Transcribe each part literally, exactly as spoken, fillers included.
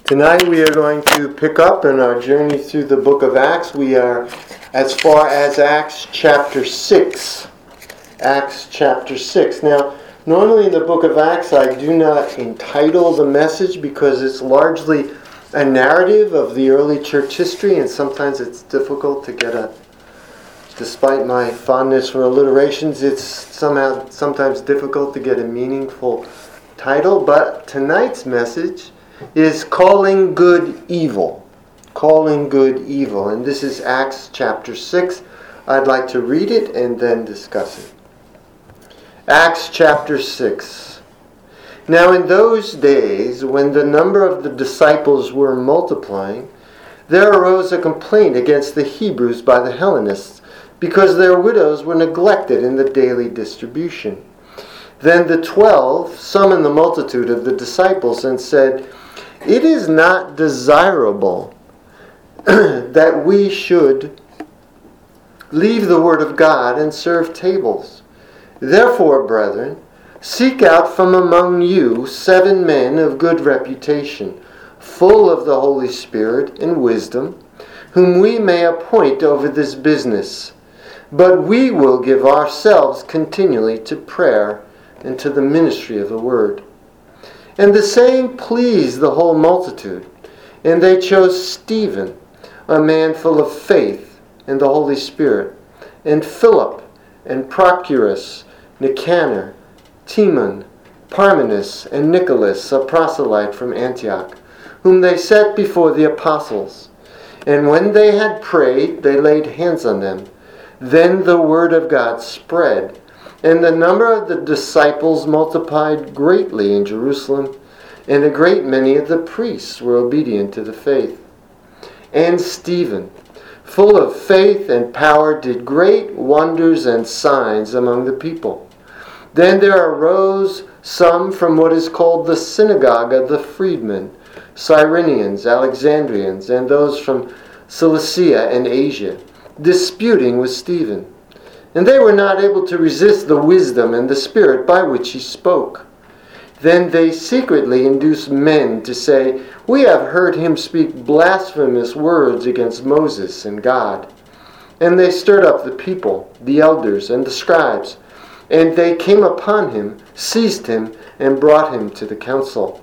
Tonight we are going to pick up in our journey through the book of Acts. We are as far as Acts chapter six. Acts chapter six. Now, normally in the book of Acts I do not entitle the message because it's largely a narrative of the early church history, and sometimes it's difficult to get a, despite my fondness for alliterations, it's somehow sometimes difficult to get a meaningful title. But tonight's message is Calling Good Evil. Calling Good Evil. And this is Acts chapter six. I'd like to read it and then discuss it. Acts chapter six. Now in those days, when the number of the disciples were multiplying, there arose a complaint against the Hebrews by the Hellenists, because their widows were neglected in the daily distribution. Then the twelve summoned the multitude of the disciples and said, "It is not desirable that we should leave the word of God and serve tables. Therefore, brethren, seek out from among you seven men of good reputation, full of the Holy Spirit and wisdom, whom we may appoint over this business. But we will give ourselves continually to prayer and to the ministry of the word." And the saying pleased the whole multitude. And they chose Stephen, a man full of faith and the Holy Spirit, and Philip, and Prochorus, Nicanor, Timon, Parmenas, and Nicholas, a proselyte from Antioch, whom they set before the apostles. And when they had prayed, they laid hands on them. Then the word of God spread, and the number of the disciples multiplied greatly in Jerusalem, and a great many of the priests were obedient to the faith. And Stephen, full of faith and power, did great wonders and signs among the people. Then there arose some from what is called the synagogue of the freedmen, Cyrenians, Alexandrians, and those from Cilicia and Asia, disputing with Stephen. And they were not able to resist the wisdom and the spirit by which he spoke. Then they secretly induced men to say, "We have heard him speak blasphemous words against Moses and God." And they stirred up the people, the elders, and the scribes. And they came upon him, seized him, and brought him to the council.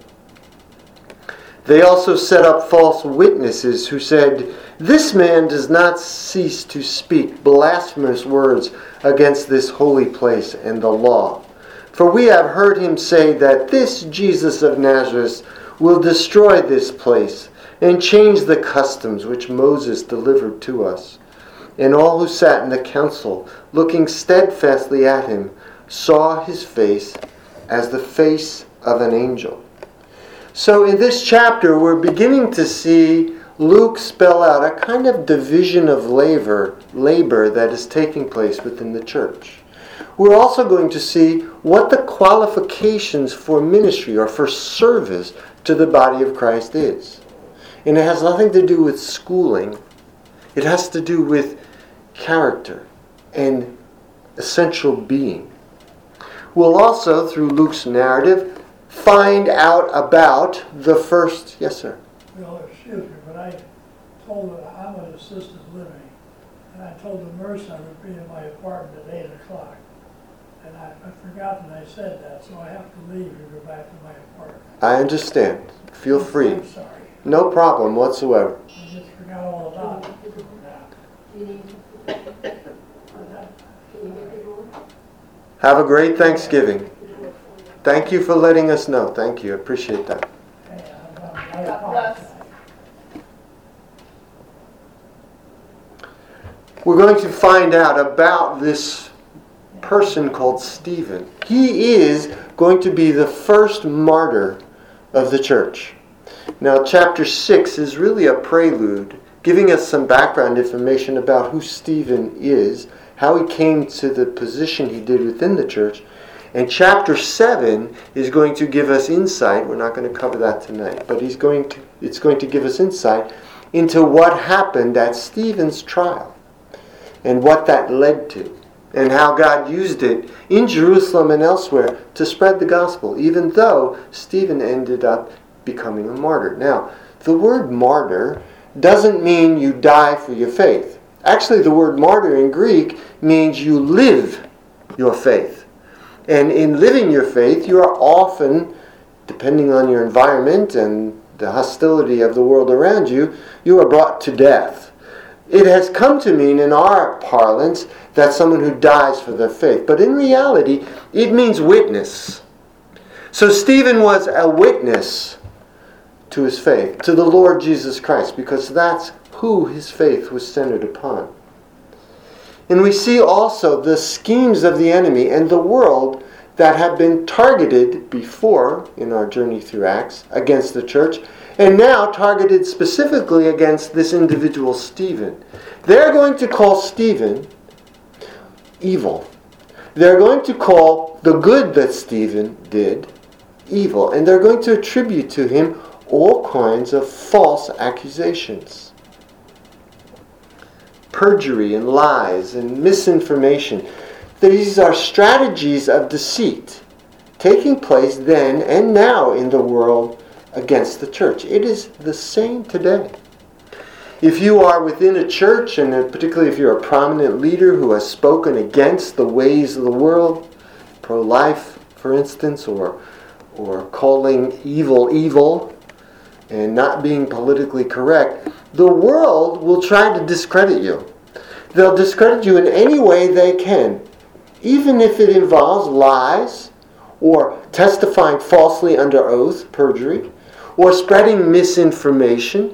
They also set up false witnesses who said, "This man does not cease to speak blasphemous words against this holy place and the law. For we have heard him say that this Jesus of Nazareth will destroy this place and change the customs which Moses delivered to us." And all who sat in the council, looking steadfastly at him, saw his face as the face of an angel. So in this chapter, we're beginning to see Luke spell out a kind of division of labor, labor that is taking place within the church. We're also going to see what the qualifications for ministry or for service to the body of Christ is. And it has nothing to do with schooling. It has to do with character and essential being. We'll also, through Luke's narrative, find out about the first... Yes, sir? Well, excuse me, but I told her I'm an assisted living, and I told the nurse I would be in my apartment at eight o'clock. And I, I forgot that I said that, so I have to leave and go back to my apartment. I understand. Feel free. I'm sorry. No problem whatsoever. I just forgot all about it. Yeah. Have a great Thanksgiving. Thank you for letting us know. Thank you. Appreciate that. God bless. We're going to find out about this person called Stephen. He is going to be the first martyr of the church. Now, chapter six is really a prelude, giving us some background information about who Stephen is, how he came to the position he did within the church. And chapter seven is going to give us insight. We're not going to cover that tonight, but he's going to, it's going to give us insight into what happened at Stephen's trial and what that led to, and how God used it in Jerusalem and elsewhere to spread the gospel, even though Stephen ended up becoming a martyr. Now, the word martyr doesn't mean you die for your faith. Actually, the word martyr in Greek means you live your faith. And in living your faith, you are often, depending on your environment and the hostility of the world around you, you are brought to death. It has come to mean in our parlance that someone who dies for their faith. But in reality, it means witness. So Stephen was a witness to his faith, to the Lord Jesus Christ, because that's who his faith was centered upon. And we see also the schemes of the enemy and the world that have been targeted before in our journey through Acts against the church, and now targeted specifically against this individual Stephen. They're going to call Stephen evil. They're going to call the good that Stephen did evil, and they're going to attribute to him all kinds of false accusations. Perjury and lies and misinformation. These are strategies of deceit taking place then and now in the world against the church. It is the same today. If you are within a church, and particularly if you're a prominent leader who has spoken against the ways of the world, pro-life, for instance, or or calling evil evil, and not being politically correct, the world will try to discredit you. They'll discredit you in any way they can, even if it involves lies, or testifying falsely under oath, perjury, or spreading misinformation.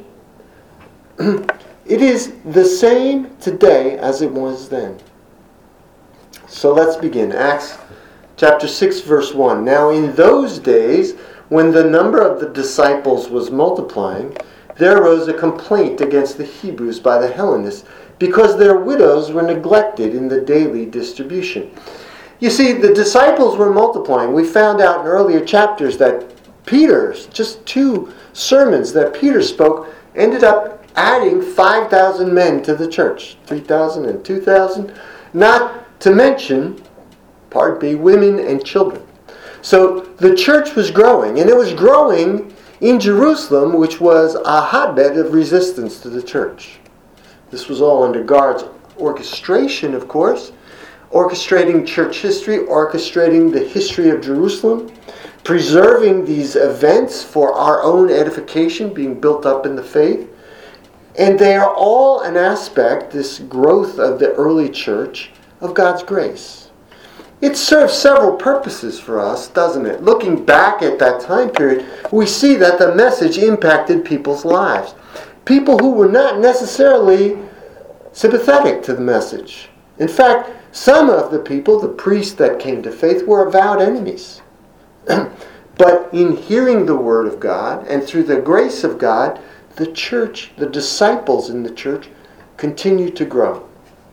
It is the same today as it was then. So let's begin. Acts chapter six, verse one. Now in those days, when the number of the disciples was multiplying, there arose a complaint against the Hebrews by the Hellenists, because their widows were neglected in the daily distribution. You see, the disciples were multiplying. We found out in earlier chapters that Peter's, just two sermons that Peter spoke, ended up adding five thousand men to the church. three thousand and two thousand. Not to mention, part B, women and children. So the church was growing, and it was growing in Jerusalem, which was a hotbed of resistance to the church. This was all under God's orchestration, of course, orchestrating church history, orchestrating the history of Jerusalem, preserving these events for our own edification, being built up in the faith. And they are all an aspect, this growth of the early church, of God's grace. It serves several purposes for us, doesn't it? Looking back at that time period, we see that the message impacted people's lives. People who were not necessarily sympathetic to the message. In fact, some of the people, the priests that came to faith, were avowed enemies. But in hearing the word of God, and through the grace of God, the church, the disciples in the church, continued to grow.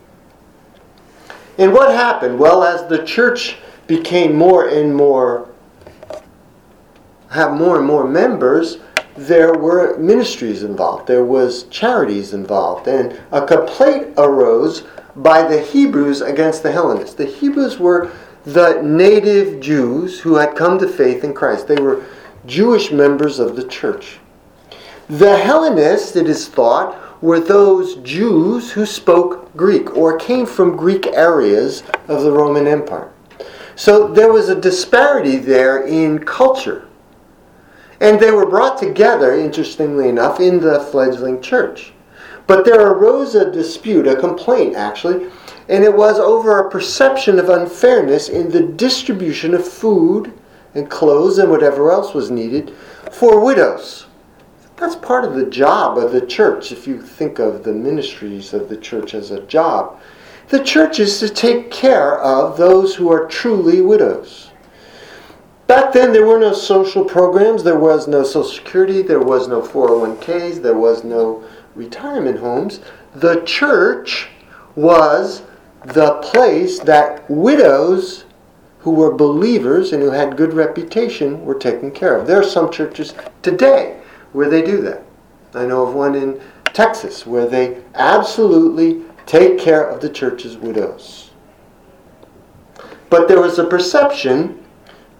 And what happened? Well, as the church became more and more, have more and more members, there were ministries involved. There was charities involved. And a complaint arose by the Hebrews against the Hellenists. The Hebrews were the native Jews who had come to faith in Christ. They were Jewish members of the church. The Hellenists, it is thought, were those Jews who spoke Greek or came from Greek areas of the Roman Empire. So there was a disparity there in culture. And they were brought together, interestingly enough, in the fledgling church. But there arose a dispute, a complaint actually, and it was over a perception of unfairness in the distribution of food and clothes and whatever else was needed for widows. That's part of the job of the church, if you think of the ministries of the church as a job. The church is to take care of those who are truly widows. Back then, there were no social programs, there was no Social Security, there was no four oh one k's, there was no retirement homes. The church was the place that widows who were believers and who had good reputation were taken care of. There are some churches today where they do that. I know of one in Texas where they absolutely take care of the church's widows. But there was a perception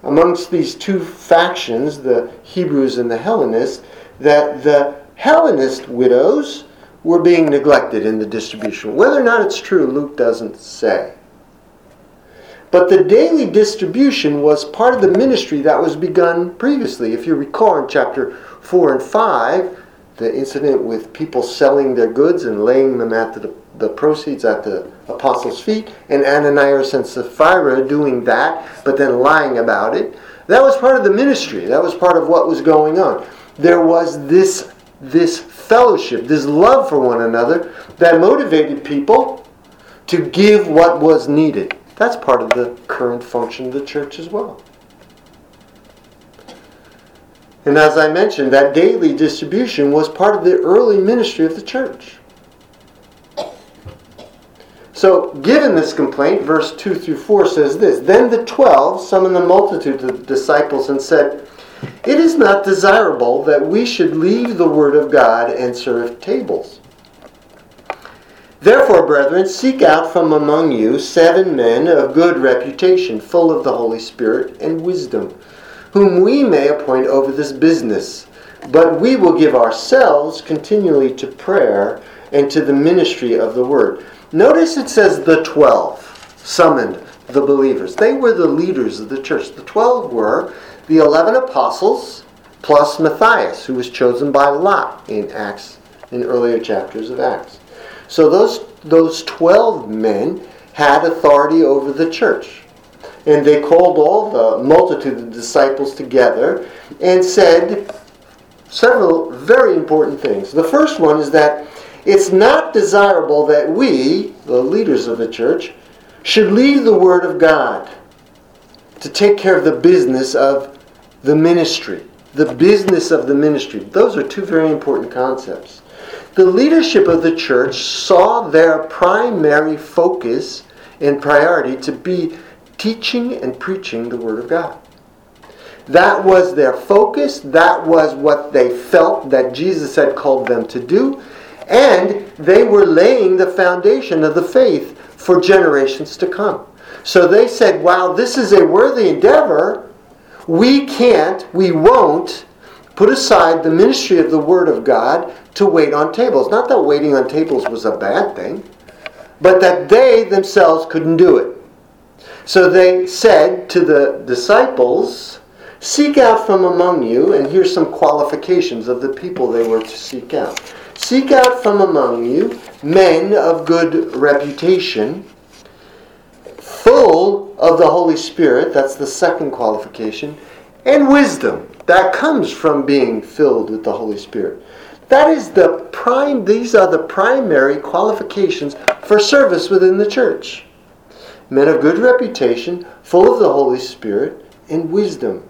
amongst these two factions, the Hebrews and the Hellenists, that the Hellenist widows were being neglected in the distribution. Whether or not it's true, Luke doesn't say. But the daily distribution was part of the ministry that was begun previously. If you recall in chapter four and five, the incident with people selling their goods and laying them at the, the proceeds at the apostles' feet, and Ananias and Sapphira doing that, but then lying about it. That was part of the ministry. That was part of what was going on. There was this, this fellowship, this love for one another that motivated people to give what was needed. That's part of the current function of the church as well. And as I mentioned, that daily distribution was part of the early ministry of the church. So, given this complaint, verse two through four says this, "Then the twelve summoned the multitude of the disciples and said, 'It is not desirable that we should leave the word of God and serve tables. Therefore, brethren, seek out from among you seven men of good reputation, full of the Holy Spirit and wisdom, whom we may appoint over this business. But we will give ourselves continually to prayer and to the ministry of the word.'" Notice it says the twelve summoned the believers. They were the leaders of the church. The twelve were the eleven apostles plus Matthias, who was chosen by Lot in Acts, in earlier chapters of Acts. So those those twelve men had authority over the church. And they called all the multitude of disciples together and said several very important things. The first one is that it's not desirable that we, the leaders of the church, should leave the Word of God to take care of the business of the ministry. The business of the ministry. Those are two very important concepts. The leadership of the church saw their primary focus and priority to be teaching and preaching the Word of God. That was their focus. That was what they felt that Jesus had called them to do. And they were laying the foundation of the faith for generations to come. So they said, "Wow, this is a worthy endeavor. We can't, we won't put aside the ministry of the Word of God to wait on tables." Not that waiting on tables was a bad thing, but that they themselves couldn't do it. So they said to the disciples, "Seek out from among you," and here's some qualifications of the people they were to seek out. "Seek out from among you men of good reputation, full of the Holy Spirit," that's the second qualification, "and wisdom." That comes from being filled with the Holy Spirit. That is the prime, these are the primary qualifications for service within the church. Men of good reputation, full of the Holy Spirit, and wisdom.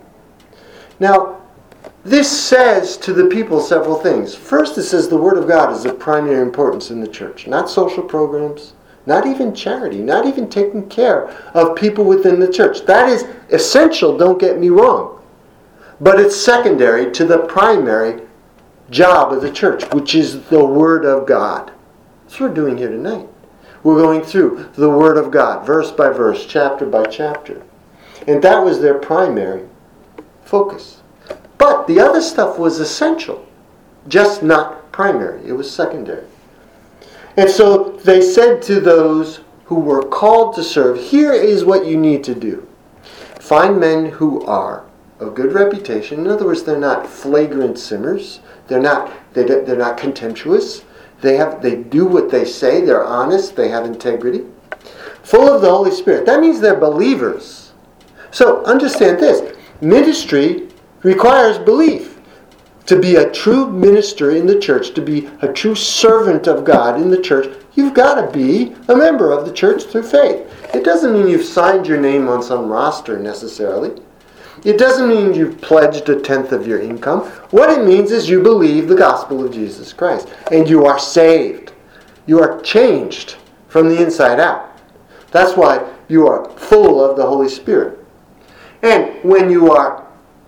Now, this says to the people several things. First, it says the Word of God is of primary importance in the church. Not social programs, not even charity, not even taking care of people within the church. That is essential, don't get me wrong. But it's secondary to the primary job of the church, which is the Word of God. That's what we're doing here tonight. We're going through the Word of God, verse by verse, chapter by chapter. And that was their primary focus. But the other stuff was essential, just not primary. It was secondary. And so they said to those who were called to serve, "Here is what you need to do. Find men who are of good reputation." In other words, they're not flagrant sinners. They're not, they, they're not contemptuous. They have, they do what they say. They're honest. They have integrity. Full of the Holy Spirit. That means they're believers. So understand this. Ministry requires belief. To be a true minister in the church, to be a true servant of God in the church, you've got to be a member of the church through faith. It doesn't mean you've signed your name on some roster necessarily. It doesn't mean you've pledged a tenth of your income. What it means is you believe the gospel of Jesus Christ. And you are saved. You are changed from the inside out. That's why you are full of the Holy Spirit. And when you are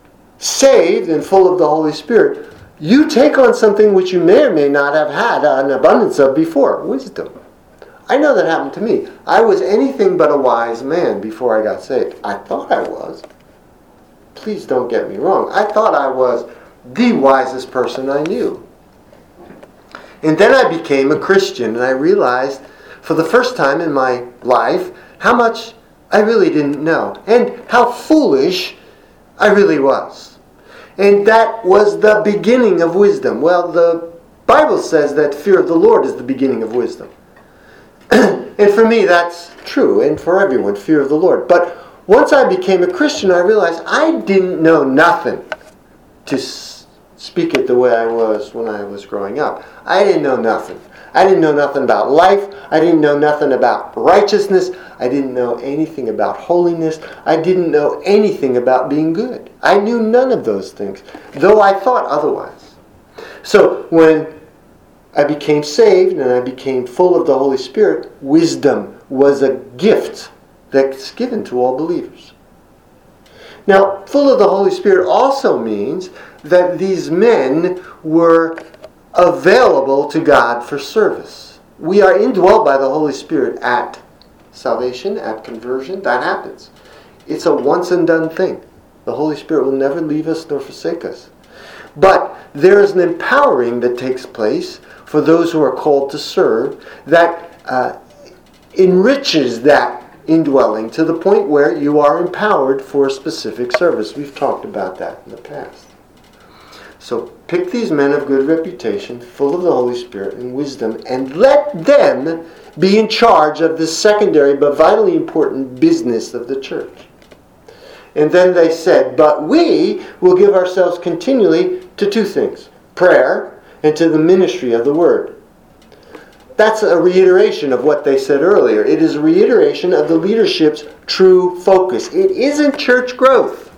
saved and full of the Holy Spirit, you take on something which you may or may not have had an abundance of before. Wisdom. I know that happened to me. I was anything but a wise man before I got saved. I thought I was. please don't get me wrong. I thought I was the wisest person I knew. And then I became a Christian, and I realized for the first time in my life how much I really didn't know, and how foolish I really was. And that was the beginning of wisdom. Well, the Bible says that fear of the Lord is the beginning of wisdom. And for me, that's true, and for everyone, fear of the Lord. But once I became a Christian, I realized I didn't know nothing to s- speak it the way I was when I was growing up. I didn't know nothing. I didn't know nothing about life. I didn't know nothing about righteousness. I didn't know anything about holiness. I didn't know anything about being good. I knew none of those things, though I thought otherwise. So when I became saved and I became full of the Holy Spirit, wisdom was a gift that's given to all believers. Now, full of the Holy Spirit also means that these men were available to God for service. We are indwelt by the Holy Spirit at salvation, at conversion. That happens. It's a once and done thing. The Holy Spirit will never leave us nor forsake us. But there is an empowering that takes place for those who are called to serve that uh, enriches that indwelling to the point where you are empowered for a specific service. We've talked about that in the past. So pick these men of good reputation, full of the Holy Spirit and wisdom, and let them be in charge of this secondary but vitally important business of the church. And then they said, but we will give ourselves continually to two things, prayer and to the ministry of the word. That's a reiteration of what they said earlier. It is a reiteration of the leadership's true focus. It isn't church growth.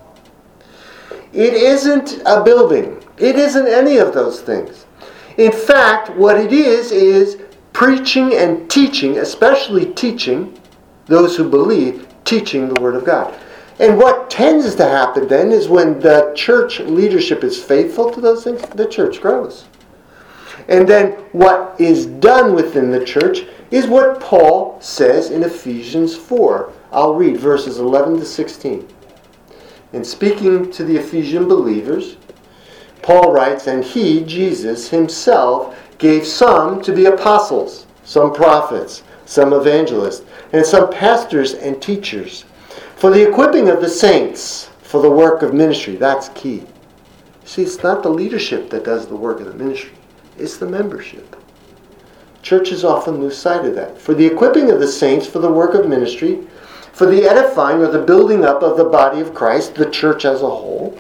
It isn't a building. It isn't any of those things. In fact, what it is is preaching and teaching, especially teaching, those who believe, teaching the Word of God. And what tends to happen then is when the church leadership is faithful to those things, the church grows. And then what is done within the church is what Paul says in Ephesians four. I'll read verses eleven to sixteen. And speaking to the Ephesian believers, Paul writes, and he, Jesus, himself gave some to be apostles, some prophets, some evangelists, and some pastors and teachers, for the equipping of the saints, for the work of ministry. That's key. See, it's not the leadership that does the work of the ministry. It's the membership. Churches often lose sight of that. For the equipping of the saints for the work of ministry, for the edifying or the building up of the body of Christ, the church as a whole,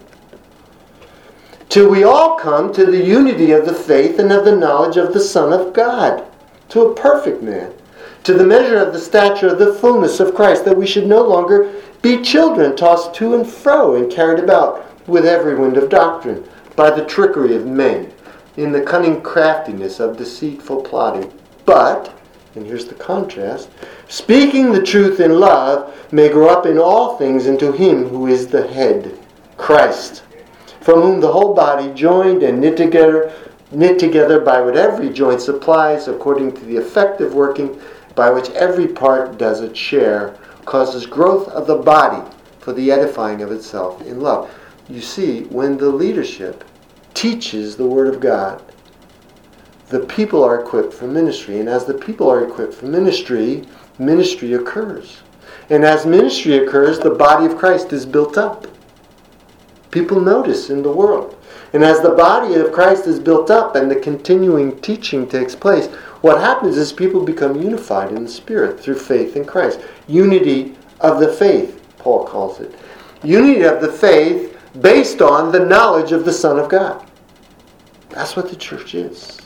till we all come to the unity of the faith and of the knowledge of the Son of God, to a perfect man, to the measure of the stature of the fullness of Christ, that we should no longer be children tossed to and fro and carried about with every wind of doctrine, by the trickery of men, in the cunning craftiness of deceitful plotting. But, and here's the contrast, speaking the truth in love may grow up in all things into him who is the head, Christ, from whom the whole body, joined and knit together, knit together by what every joint supplies, according to the effective working by which every part does its share, causes growth of the body for the edifying of itself in love. You see, when the leadership teaches the Word of God, the people are equipped for ministry. And as the people are equipped for ministry, ministry occurs. And as ministry occurs, the body of Christ is built up. People notice in the world. And as the body of Christ is built up and the continuing teaching takes place, what happens is people become unified in the Spirit through faith in Christ. Unity of the faith, Paul calls it. Unity of the faith based on the knowledge of the Son of God. That's what the church is.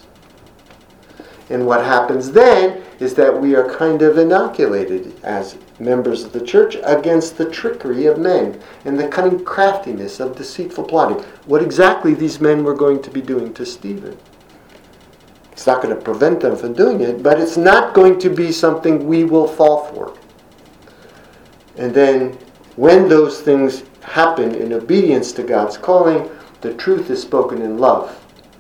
And what happens then is that we are kind of inoculated as members of the church against the trickery of men and the cunning craftiness of deceitful plotting. What exactly these men were going to be doing to Stephen. It's not going to prevent them from doing it, but it's not going to be something we will fall for. And then when those things happen in obedience to God's calling, the truth is spoken in love.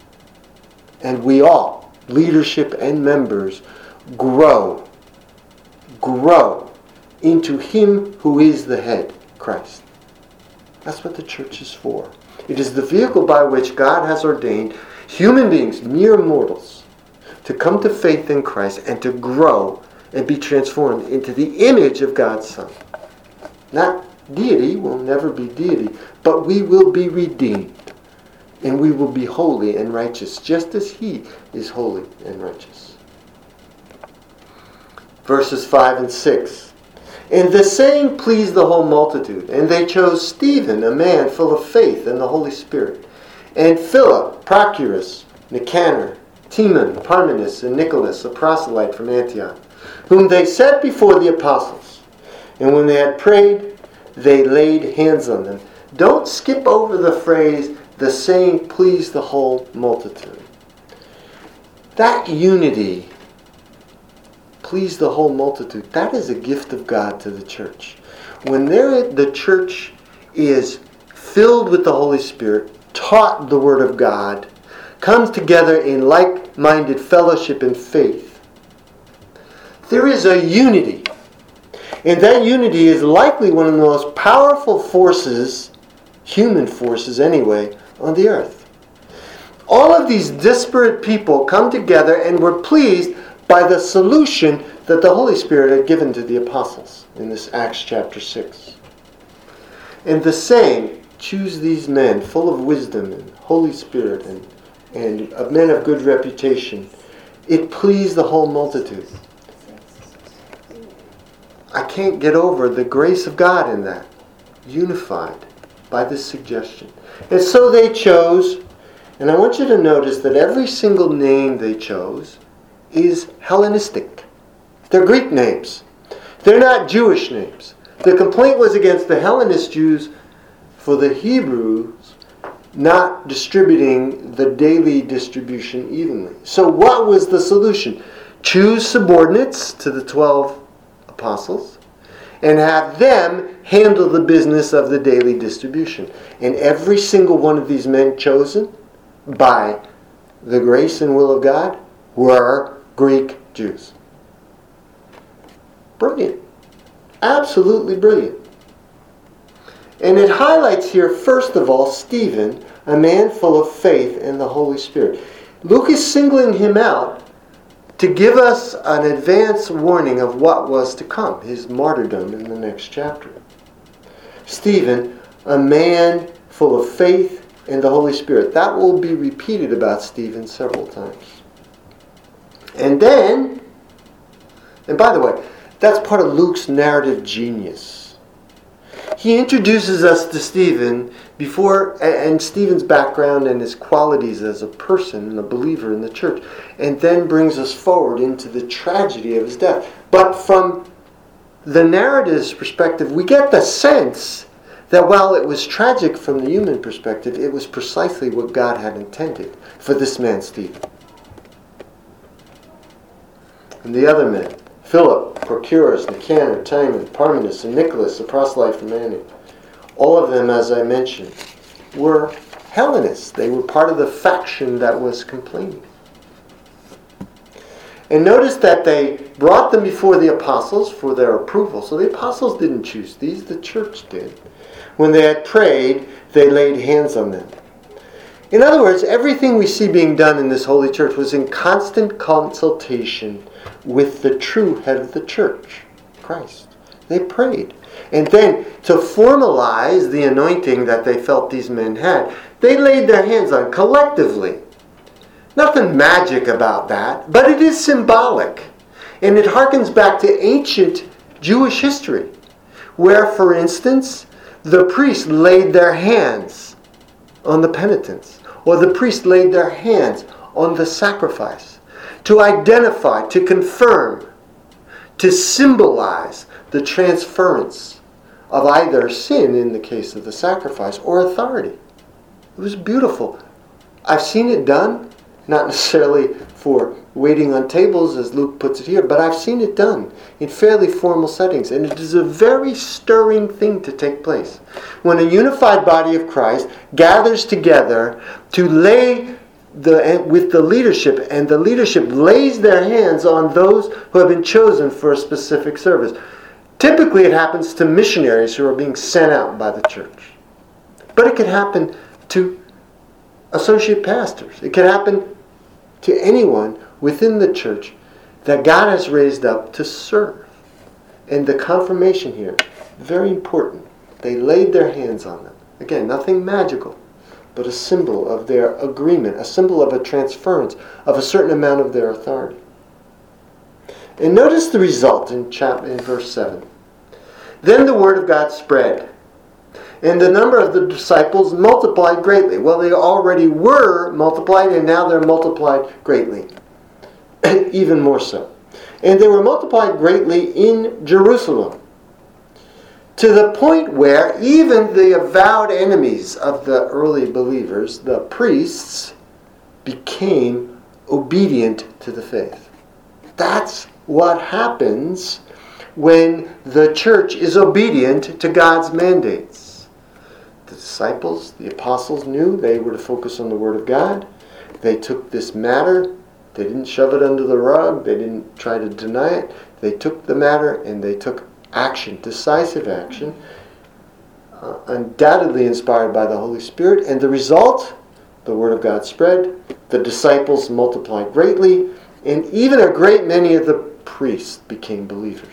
And we all, leadership and members, grow, grow into Him who is the head, Christ. That's what the church is for. It is the vehicle by which God has ordained human beings, mere mortals, to come to faith in Christ and to grow and be transformed into the image of God's Son. Not deity, will never be deity, but we will be redeemed. And we will be holy and righteous, just as He is holy and righteous. Verses five and six. And the saying pleased the whole multitude, and they chose Stephen, a man full of faith and the Holy Spirit, and Philip, Prochorus, Nicanor, Timon, Parmenas, and Nicholas, a proselyte from Antioch, whom they set before the apostles. And when they had prayed, they laid hands on them. Don't skip over the phrase, the saying pleased the whole multitude. That unity pleased the whole multitude. That is a gift of God to the church. When they're, the church is filled with the Holy Spirit, taught the Word of God, comes together in like-minded fellowship and faith, there is a unity. And that unity is likely one of the most powerful forces, human forces anyway, on the earth. All of these disparate people come together and were pleased by the solution that the Holy Spirit had given to the apostles in this Acts chapter six. And the saying, choose these men full of wisdom and Holy Spirit and, and of men of good reputation, it pleased the whole multitude. I can't get over the grace of God in that, unified by this suggestion. And so they chose, and I want you to notice that every single name they chose is Hellenistic. They're Greek names. They're not Jewish names. The complaint was against the Hellenist Jews for the Hebrews not distributing the daily distribution evenly. So what was the solution? Choose subordinates to the twelve apostles and have them handle the business of the daily distribution. And every single one of these men chosen by the grace and will of God were Greek Jews. Brilliant. Absolutely brilliant. And it highlights here, first of all, Stephen, a man full of faith in the Holy Spirit. Luke is singling him out to give us an advance warning of what was to come, his martyrdom in the next chapter. Stephen, a man full of faith in the Holy Spirit. That will be repeated about Stephen several times. And then, and by the way, that's part of Luke's narrative genius. He introduces us to Stephen before, and Stephen's background and his qualities as a person and a believer in the church, and then brings us forward into the tragedy of his death. But from the narrative's perspective, we get the sense that while it was tragic from the human perspective, it was precisely what God had intended for this man, Stephen. And the other men, Philip, Prochorus, Nicanor, Timon, Parmenas, and Nicholas, a proselyte from Antioch, all of them, as I mentioned, were Hellenists. They were part of the faction that was complaining. And notice that they brought them before the apostles for their approval. So the apostles didn't choose these, the church did. When they had prayed, they laid hands on them. In other words, everything we see being done in this holy church was in constant consultation with the true head of the church, Christ. They prayed. And then, to formalize the anointing that they felt these men had, they laid their hands on collectively. Nothing magic about that, but it is symbolic. And it harkens back to ancient Jewish history, where, for instance, the priests laid their hands on the penitents, or the priest laid their hands on the sacrifice to identify, to confirm, to symbolize the transference of either sin in the case of the sacrifice or authority. It was beautiful. I've seen it done, not necessarily for waiting on tables as Luke puts it here, but I've seen it done in fairly formal settings, and it is a very stirring thing to take place when a unified body of Christ gathers together to lay the with the leadership, and the leadership lays their hands on those who have been chosen for a specific service. Typically it happens to missionaries who are being sent out by the church. But it could happen to associate pastors. It could happen to anyone within the church that God has raised up to serve. And the confirmation here, very important. They laid their hands on them. Again, nothing magical, but a symbol of their agreement, a symbol of a transference of a certain amount of their authority. And notice the result in chapter in verse seven. Then the word of God spread, and the number of the disciples multiplied greatly. Well, they already were multiplied, and now they're multiplied greatly. Even more so. And they were multiplied greatly in Jerusalem, to the point where even the avowed enemies of the early believers, the priests, became obedient to the faith. That's what happens when the church is obedient to God's mandates. The disciples, the apostles knew they were to focus on the Word of God. They took this matter. They didn't shove it under the rug. They didn't try to deny it. They took the matter and they took action, decisive action, uh, undoubtedly inspired by the Holy Spirit. And the result, the Word of God spread. The disciples multiplied greatly. And even a great many of the priests became believers.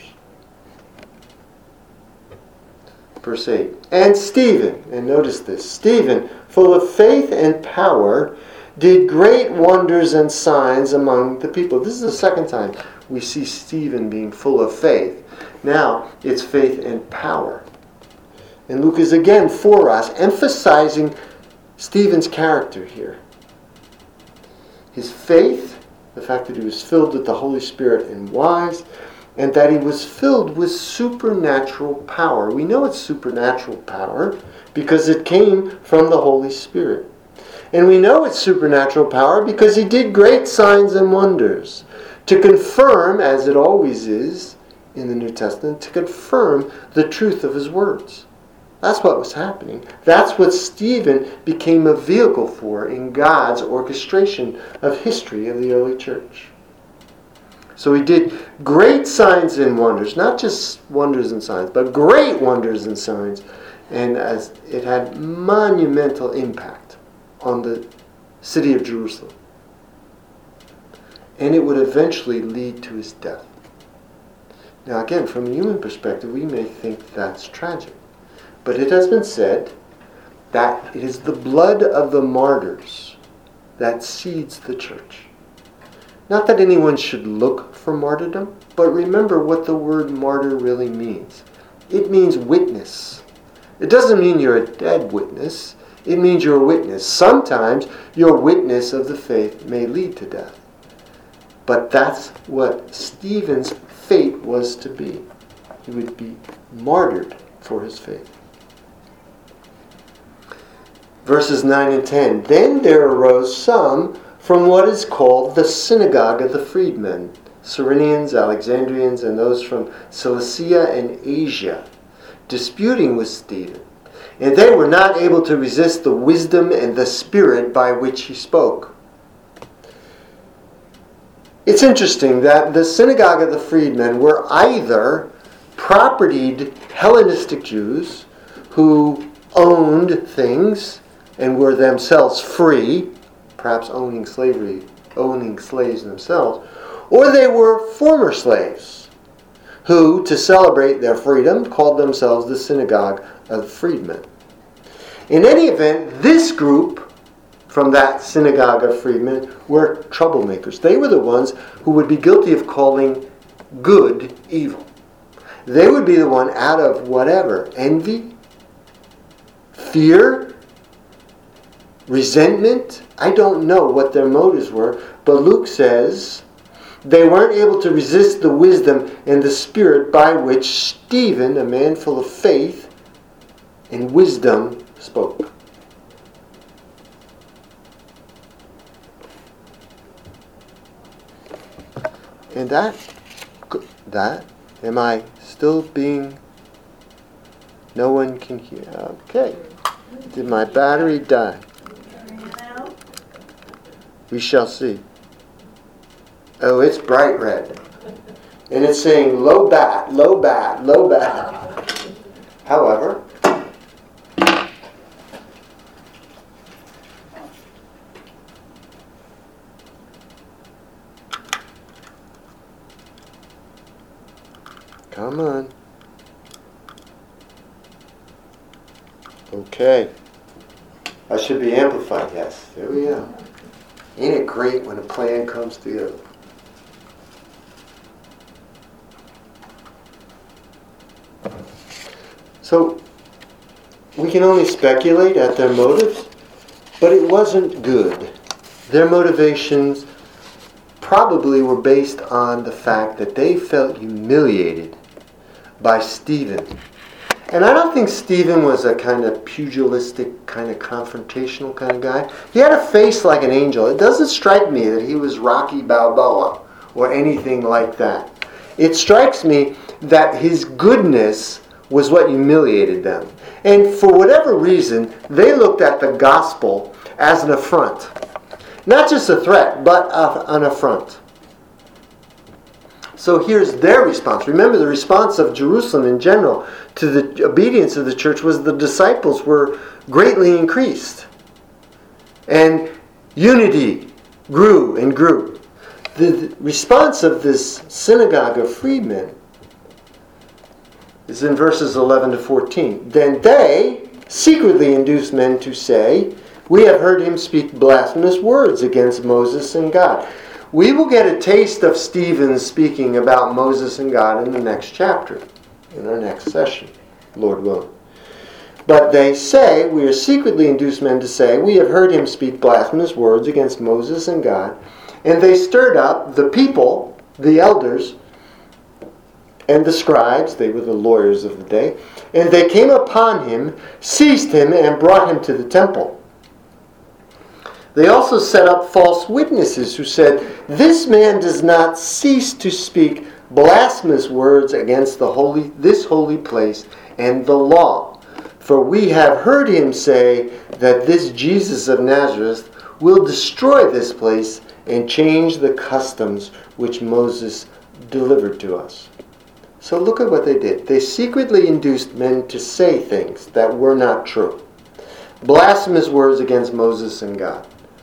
Verse eight. And Stephen, and notice this, Stephen, full of faith and power, did great wonders and signs among the people. This is the second time we see Stephen being full of faith. Now it's faith and power. And Luke is again for us, emphasizing Stephen's character here. His faith, the fact that he was filled with the Holy Spirit and wise, and that he was filled with supernatural power. We know it's supernatural power because it came from the Holy Spirit. And we know it's supernatural power because he did great signs and wonders to confirm, as it always is in the New Testament, to confirm the truth of his words. That's what was happening. That's what Stephen became a vehicle for in God's orchestration of history of the early church. So he did great signs and wonders, not just wonders and signs, but great wonders and signs. And as it had monumental impact on the city of Jerusalem. And it would eventually lead to his death. Now again, from a human perspective, we may think that's tragic. But it has been said that it is the blood of the martyrs that seeds the church. Not that anyone should look for martyrdom, but remember what the word martyr really means. It means witness. It doesn't mean you're a dead witness. It means you're a witness. Sometimes your witness of the faith may lead to death. But that's what Stephen's fate was to be. He would be martyred for his faith. Verses nine and ten. Then there arose some from what is called the synagogue of the freedmen, Cyrenians, Alexandrians, and those from Cilicia and Asia, disputing with Stephen. And they were not able to resist the wisdom and the spirit by which he spoke. It's interesting that the synagogue of the freedmen were either propertied Hellenistic Jews who owned things and were themselves free, perhaps owning slavery, owning slaves themselves, or they were former slaves who, to celebrate their freedom, called themselves the synagogue of the freedmen. In any event, this group from that synagogue of freedmen were troublemakers. They were the ones who would be guilty of calling good evil. They would be the one out of whatever, envy, fear, resentment. I don't know what their motives were, but Luke says they weren't able to resist the wisdom and the spirit by which Stephen, a man full of faith and wisdom, spoke. And that, that, am I still being, no one can hear. Okay. Did my battery die? We shall see. Oh, it's bright red. And it's saying low bat, low bat, low bat. However, Come on. Okay. I should be amplified, yes. There we go. Ain't it great when a plan comes together? So, we can only speculate at their motives, but it wasn't good. Their motivations probably were based on the fact that they felt humiliated by Stephen. And I don't think Stephen was a kind of pugilistic, kind of confrontational kind of guy. He had a face like an angel. It doesn't strike me that he was Rocky Balboa or anything like that. It strikes me that his goodness was what humiliated them. And for whatever reason, they looked at the gospel as an affront. Not just a threat, but an affront. So here's their response. Remember, the response of Jerusalem in general to the obedience of the church was the disciples were greatly increased. And unity grew and grew. The response of this synagogue of freedmen is in verses eleven to fourteen. Then they secretly induced men to say, "We have heard him speak blasphemous words against Moses and God." We will get a taste of Stephen speaking about Moses and God in the next chapter, in our next session, Lord willing. But they say, we are secretly induced men to say, "We have heard him speak blasphemous words against Moses and God." And they stirred up the people, the elders, and the scribes, they were the lawyers of the day, and they came upon him, seized him, and brought him to the temple. They also set up false witnesses who said, "This man does not cease to speak blasphemous words against the holy, this holy place and the law. For we have heard him say that this Jesus of Nazareth will destroy this place and change the customs which Moses delivered to us." So look at what they did. They secretly induced men to say things that were not true. Blasphemous words against Moses and God.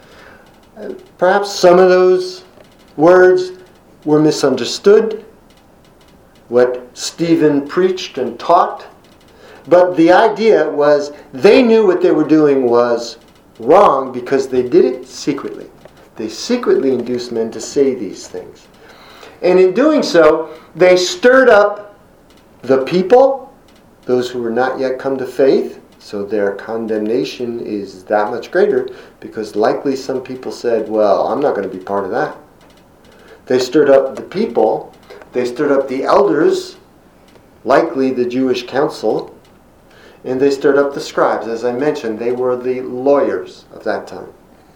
Perhaps some of those words were misunderstood, what Stephen preached and taught. But the idea was they knew what they were doing was wrong because they did it secretly. They secretly induced men to say these things. And in doing so, they stirred up the people, those who were not yet come to faith. So their condemnation is that much greater because likely some people said, "Well, I'm not going to be part of that." They stirred up the people. They stirred up the elders, likely the Jewish council. And they stirred up the scribes. As I mentioned, they were the lawyers of that time.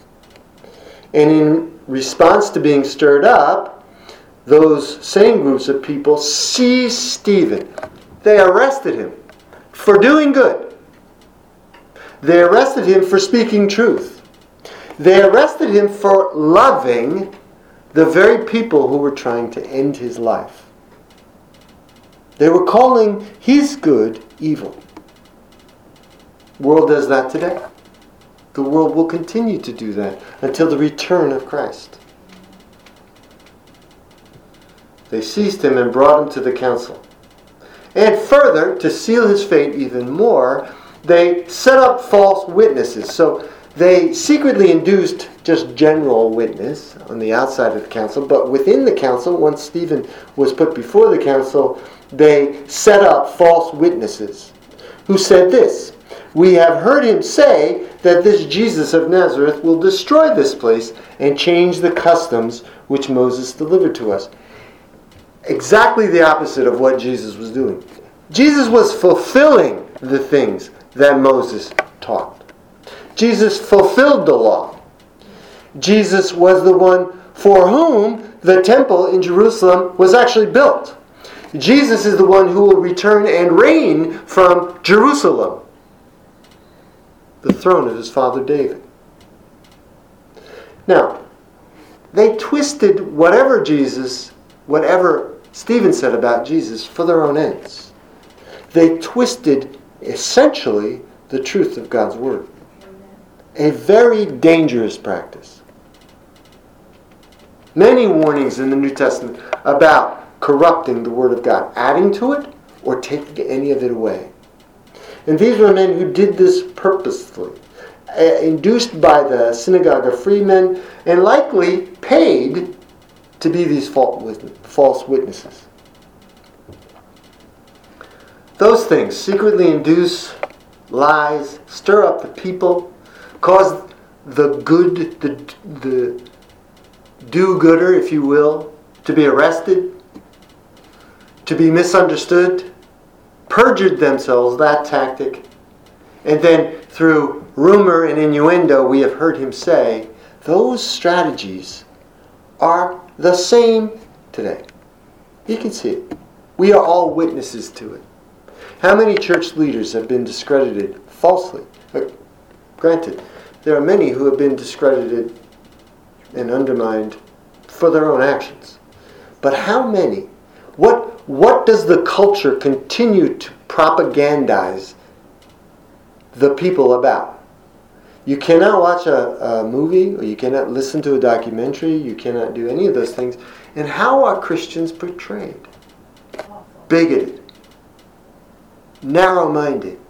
And in response to being stirred up, those same groups of people seized Stephen. They arrested him for doing good. They arrested him for speaking truth. They arrested him for loving the very people who were trying to end his life. They were calling his good evil. The world does that today. The world will continue to do that until the return of Christ. They seized him and brought him to the council. And further, to seal his fate even more, they set up false witnesses. So they secretly induced just general witness on the outside of the council, but within the council, once Stephen was put before the council, they set up false witnesses who said this: "We have heard him say that this Jesus of Nazareth will destroy this place and change the customs which Moses delivered to us." Exactly the opposite of what Jesus was doing. Jesus was fulfilling the things that Moses taught. Jesus fulfilled the law. Jesus was the one for whom the temple in Jerusalem was actually built. Jesus is the one who will return and reign from Jerusalem, the throne of his father David. Now, they twisted whatever Jesus, whatever Stephen said about Jesus for their own ends. They twisted essentially the truth of God's word. A very dangerous practice. Many warnings in the New Testament about corrupting the Word of God, adding to it or taking any of it away. And these were men who did this purposefully, uh, induced by the synagogue of freemen, and likely paid to be these false witnesses. Those things secretly induce lies, stir up the people, cause the good, the, the do-gooder, if you will, to be arrested, to be misunderstood, perjured themselves, that tactic. And then through rumor and innuendo, we have heard him say, those strategies are the same today. You can see it. We are all witnesses to it. How many church leaders have been discredited falsely? But granted, there are many who have been discredited and undermined for their own actions. But how many? What, what does the culture continue to propagandize the people about? You cannot watch a, a movie, or you cannot listen to a documentary, you cannot do any of those things. And how are Christians portrayed? Bigoted. Narrow-minded.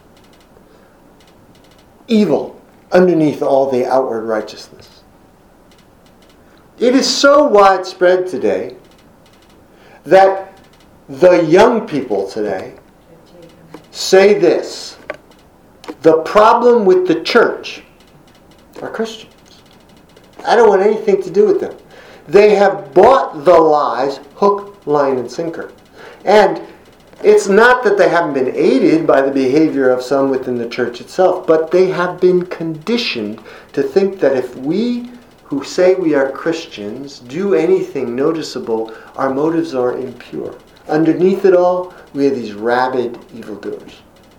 Evil underneath all the outward righteousness. It is so widespread today that the young people today say this: the problem with the church are Christians. I don't want anything to do with them. They have bought the lies hook, line, and sinker. And it's not that they haven't been aided by the behavior of some within the church itself, but they have been conditioned to think that if we who say we are Christians do anything noticeable, our motives are impure. Underneath it all, we are these rabid evildoers.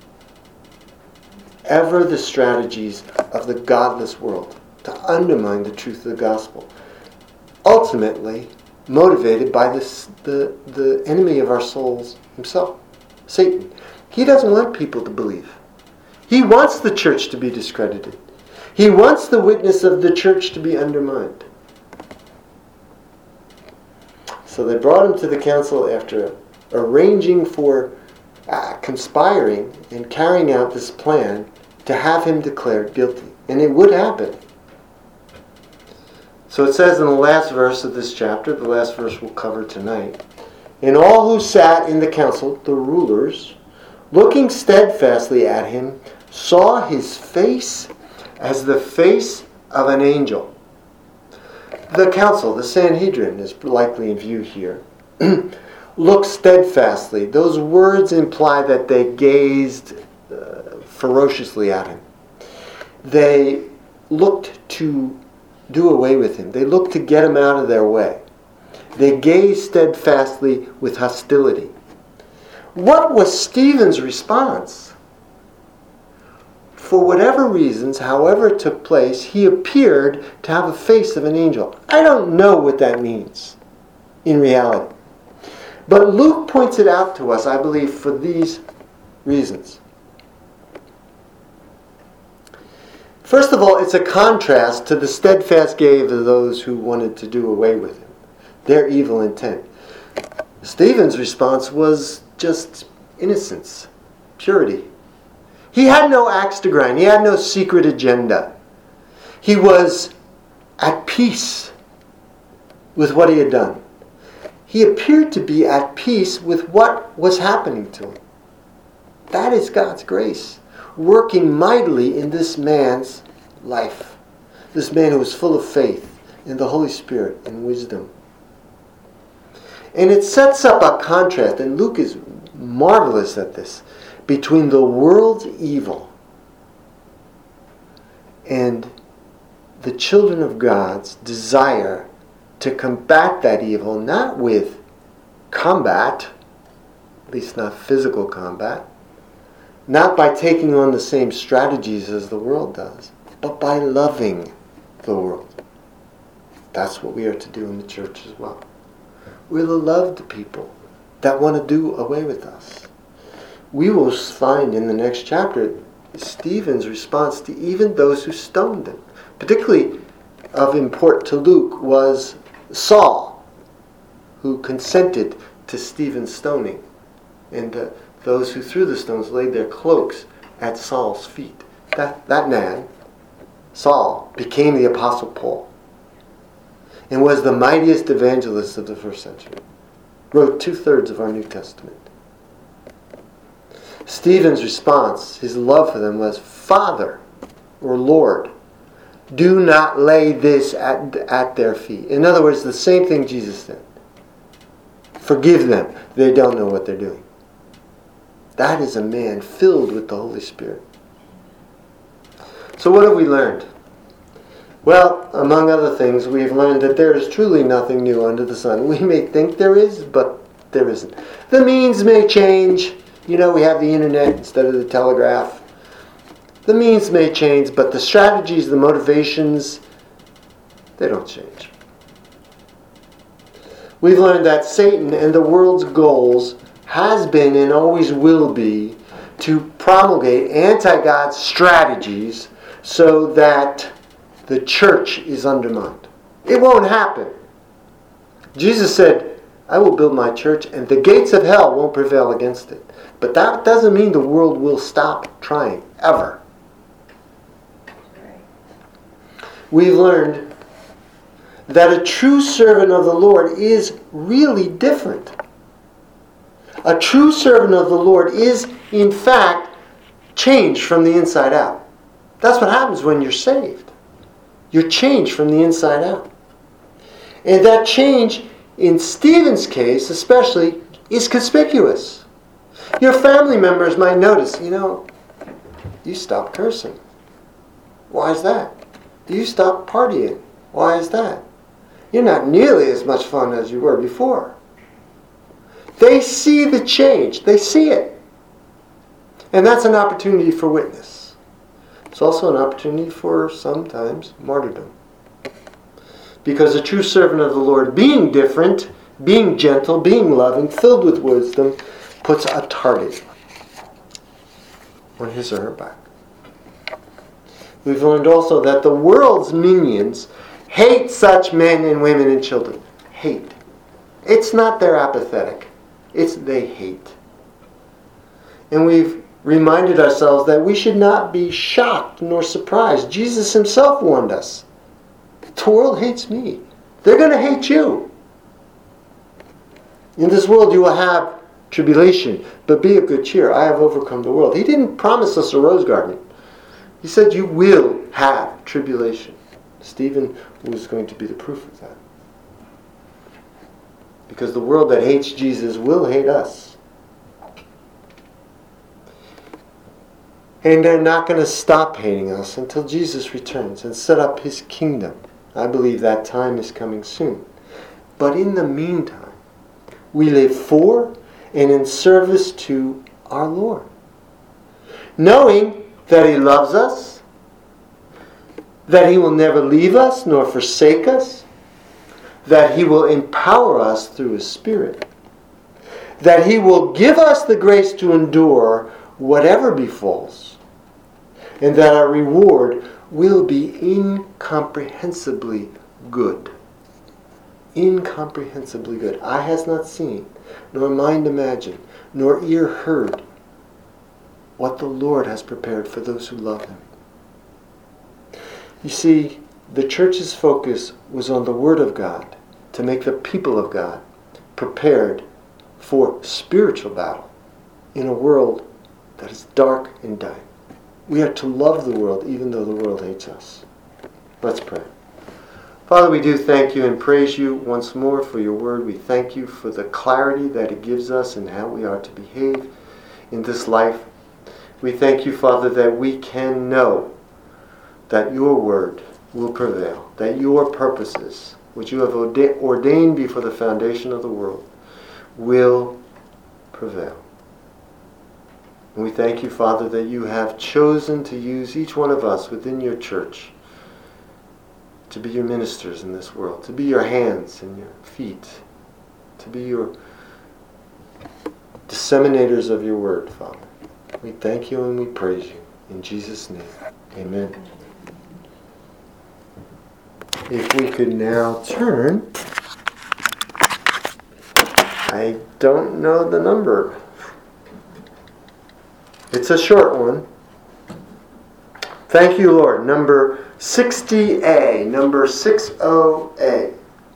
Ever the strategies of the godless world to undermine the truth of the gospel. Ultimately, motivated by this, the, the enemy of our souls himself, Satan. He doesn't want people to believe. He wants the church to be discredited. He wants the witness of the church to be undermined. So they brought him to the council after arranging for, uh, conspiring and carrying out this plan to have him declared guilty. And it would happen. So it says in the last verse of this chapter, the last verse we'll cover tonight, and all who sat in the council, the rulers, looking steadfastly at him, saw his face as the face of an angel. The council, the Sanhedrin, is likely in view here. Look steadfastly. Those words imply that they gazed uh, ferociously at him. They looked to do away with him. They looked to get him out of their way. They gazed steadfastly with hostility. What was Stephen's response? For whatever reasons, however it took place, he appeared to have a face of an angel. I don't know what that means in reality. But Luke points it out to us, I believe, for these reasons. First of all, it's a contrast to the steadfast gaze of those who wanted to do away with him, their evil intent. Stephen's response was just innocence, purity. He had no axe to grind. He had no secret agenda. He was at peace with what he had done. He appeared to be at peace with what was happening to him. That is God's grace, working mightily in this man's life. This man who was full of faith in the Holy Spirit and wisdom. And it sets up a contrast, and Luke is marvelous at this, between the world's evil and the children of God's desire to combat that evil, not with combat, at least not physical combat, not by taking on the same strategies as the world does, but by loving the world. That's what we are to do in the church as well. We're to love the people that want to do away with us. We will find in the next chapter Stephen's response to even those who stoned him. Particularly of import to Luke was Saul, who consented to Stephen's stoning. And uh, those who threw the stones laid their cloaks at Saul's feet. That, that man, Saul, became the Apostle Paul and was the mightiest evangelist of the first century. Wrote two-thirds of our New Testament. Stephen's response, his love for them, was, Father, or Lord, do not lay this at, at their feet. In other words, the same thing Jesus said. Forgive them. They don't know what they're doing. That is a man filled with the Holy Spirit. So what have we learned? Well, among other things, we've learned that there is truly nothing new under the sun. We may think there is, but there isn't. The means may change. You know, we have the internet instead of the telegraph. The means may change, but the strategies, the motivations, they don't change. We've learned that Satan and the world's goals has been and always will be to promulgate anti-God strategies so that the church is undermined. It won't happen. Jesus said, I will build my church and the gates of hell won't prevail against it. But that doesn't mean the world will stop trying, ever. We've learned that a true servant of the Lord is really different. A true servant of the Lord is, in fact, changed from the inside out. That's what happens when you're saved. You're changed from the inside out. And that change, in Stephen's case especially, is conspicuous. Your family members might notice, you know, you stopped cursing. Why is that? You stopped partying. Why is that? You're not nearly as much fun as you were before. They see the change. They see it. And that's an opportunity for witness. It's also an opportunity for, sometimes, martyrdom. Because a true servant of the Lord, being different, being gentle, being loving, filled with wisdom, puts a target on his or her back. We've learned also that the world's minions hate such men and women and children. Hate. It's not they're apathetic. It's they hate. And we've reminded ourselves that we should not be shocked nor surprised. Jesus himself warned us. The world hates me. They're going to hate you. In this world you will have tribulation, but be of good cheer. I have overcome the world. He didn't promise us a rose garden. He said you will have tribulation. Stephen was going to be the proof of that. Because the world that hates Jesus will hate us. And they're not going to stop hating us until Jesus returns and set up his kingdom. I believe that time is coming soon. But in the meantime, we live for and in service to our Lord. Knowing that he loves us, that he will never leave us nor forsake us, that he will empower us through his Spirit, that he will give us the grace to endure whatever befalls, and that our reward will be incomprehensibly good. Incomprehensibly good. Eye has not seen, nor mind imagined, nor ear heard what the Lord has prepared for those who love him. You see, the church's focus was on the Word of God to make the people of God prepared for spiritual battle in a world that is dark and dying. We are to love the world even though the world hates us. Let's pray. Father, we do thank you and praise you once more for your word. We thank you for the clarity that it gives us and how we are to behave in this life. We thank you, Father, that we can know that your word will prevail, that your purposes, which you have ordained before the foundation of the world, will prevail. And we thank you, Father, that you have chosen to use each one of us within your church to be your ministers in this world, to be your hands and your feet, to be your disseminators of your word, Father. We thank you and we praise you. In Jesus' name, amen. If we could now turn I don't know the number. It's a short one. Thank you, Lord. Number sixty A. Number sixty A.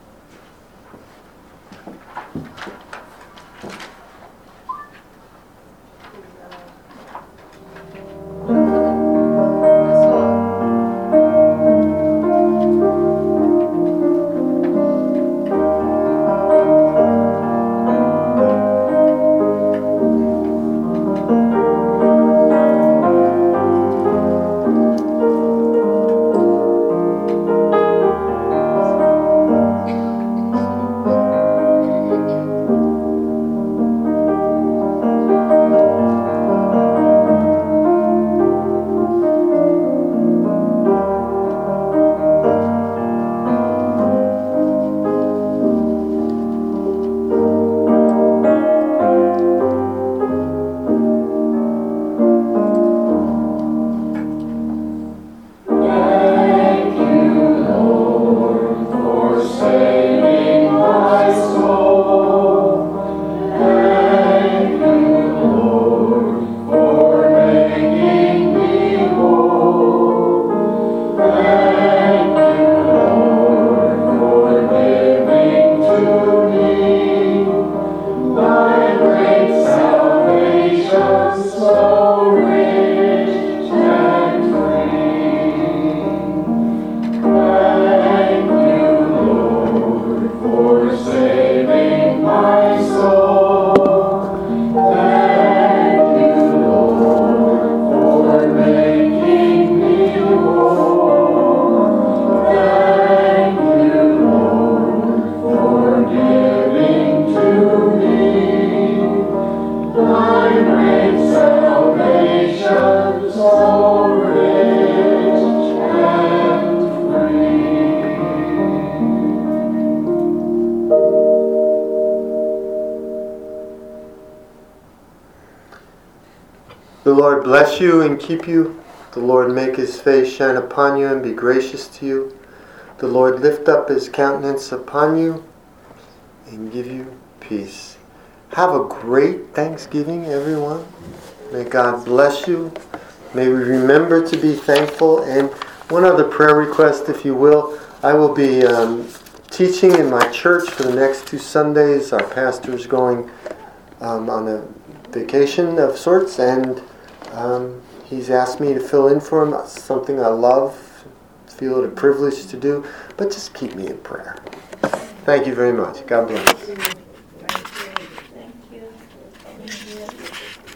The Lord bless you and keep you. The Lord make his face shine upon you and be gracious to you. The Lord lift up his countenance upon you and give you peace. Have a great Thanksgiving, everyone. May God bless you. May we remember to be thankful. And one other prayer request, if you will. I will be um, teaching in my church for the next two Sundays. Our pastor is going um, on a vacation of sorts, and um, he's asked me to fill in for him. It's something I love, feel it a privilege to do, but just keep me in prayer. Thank you very much. God bless. Thank you. Thank you. Thank you.